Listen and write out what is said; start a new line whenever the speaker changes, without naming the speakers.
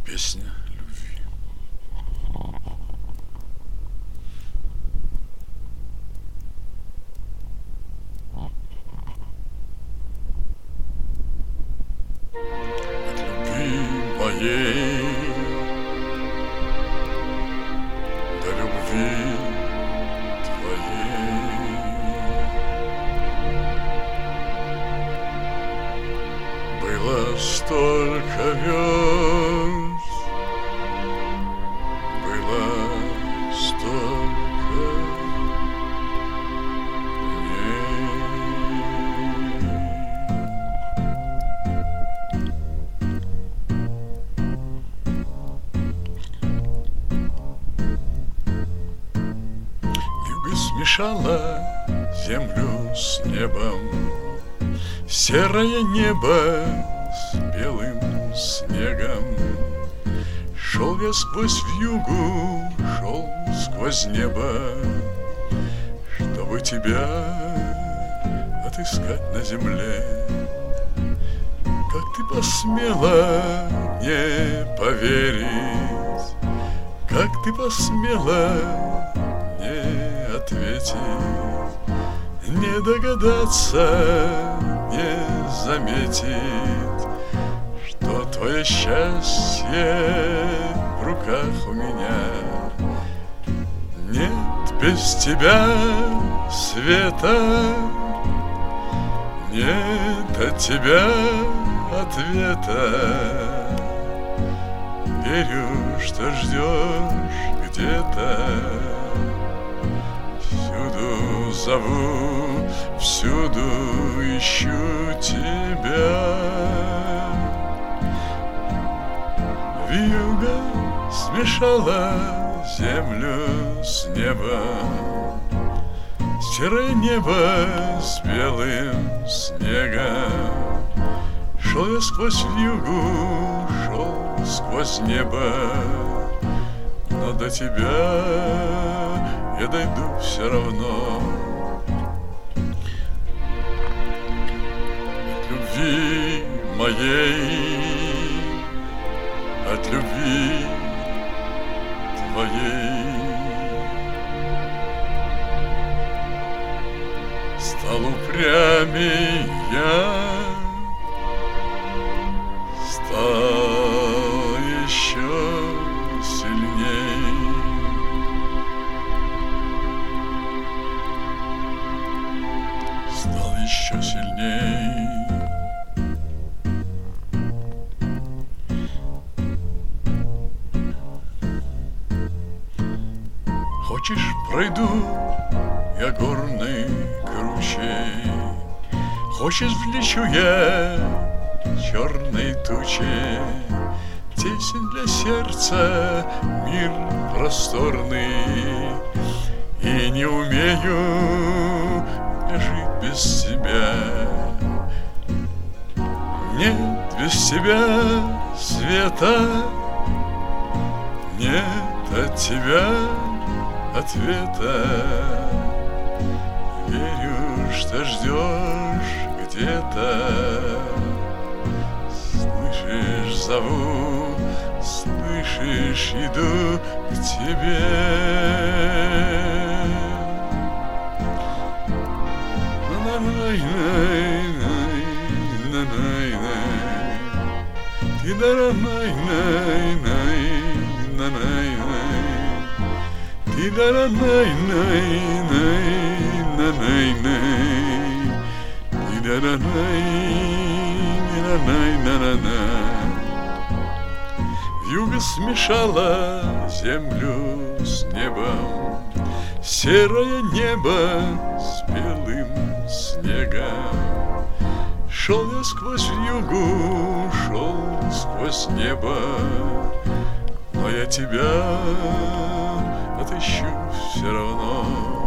Песня любви. От любви моей до любви твоей было столько верст, было столько дней. Вьюга смешала землю с небом, серое небо с белым снегом. Шел я сквозь вьюгу, шел сквозь небо, чтобы тебя отыскать на земле. Как ты посмела не поверить, как ты посмела не ответить, не догадаться, не заметить, что твое счастье в руках у меня. Нет без тебя света, нет от тебя ответа. Верю, что ждешь где-то. Всюду зову, всюду ищу тебя. Вьюга смешала землю с небом, серое небо с белым снегом. Шел я сквозь вьюгу, шел сквозь небо, но до тебя я дойду все равно. От любви моей, от любви твоей стал упрямей я, стал еще сильней. Стал еще сильней. Хочешь, пройду я горной кручей, хочешь, влечу я черной тучей. Тесен для сердца мир просторный, и не умею жить без тебя. Нет без тебя света, нет от тебя ответа. Верю, что ждешь где-то. Слышишь, зову, слышишь, иду к тебе. Вьюга смешала землю с небом, серое небо с белым снегом. Шел я сквозь вьюгу, шел сквозь небо, но я тебя отыщу все равно.